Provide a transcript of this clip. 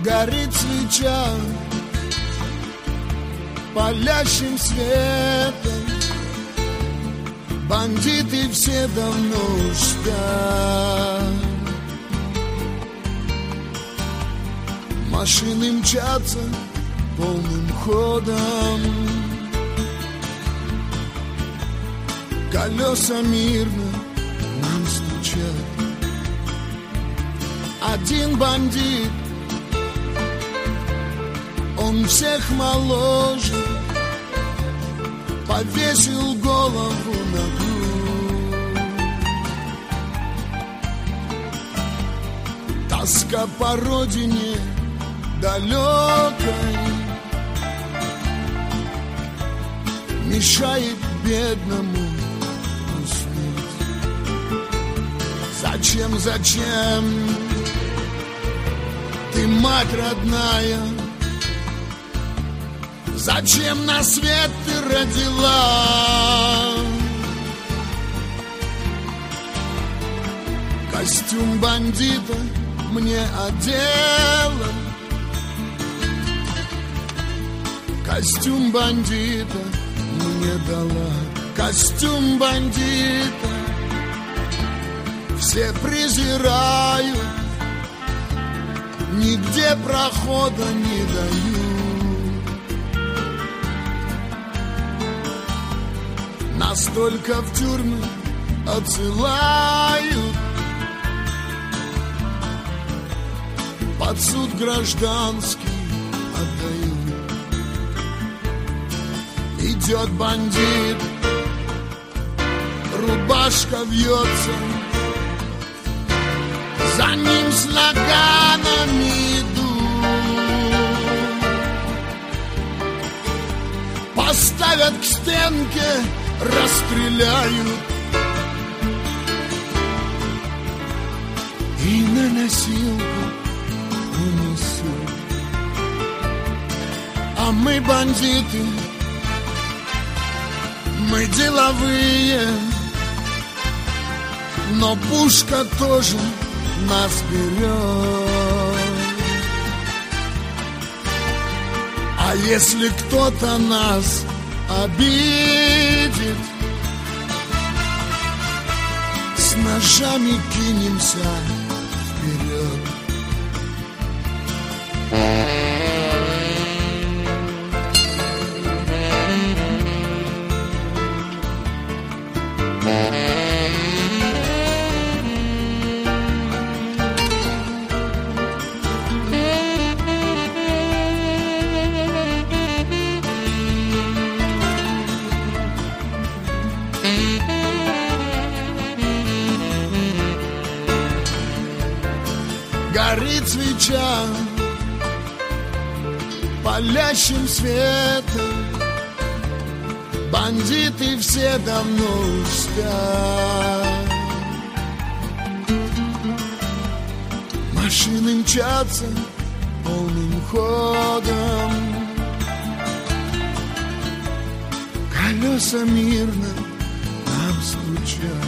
Горит свеча палящим светом, бандиты все давно спят. Машины мчатся полным ходом, колеса мирно нам стучат. Один бандит, он всех моложе, повесил голову на грудь. Тоска по родине далекой мешает бедному уснуть. Зачем ты, мать родная, зачем на свет ты родила? Костюм бандита мне одела, костюм бандита мне дала. Костюм бандита все презирают, нигде прохода не дают. Настолько в тюрьмы отсылают, под суд гражданский отдают. Идет бандит, рубашка вьется, за ним с наганами идут. Поставят к стенке, расстреляют и на носилку унесут. А мы бандиты, мы деловые, но пушка тоже нас берет. А если кто-то нас обидит, с ножами кинемся вперед. Горит свеча палящим светом, бандиты все давно спят. Машины мчатся полным ходом, колеса мирно нам стучат.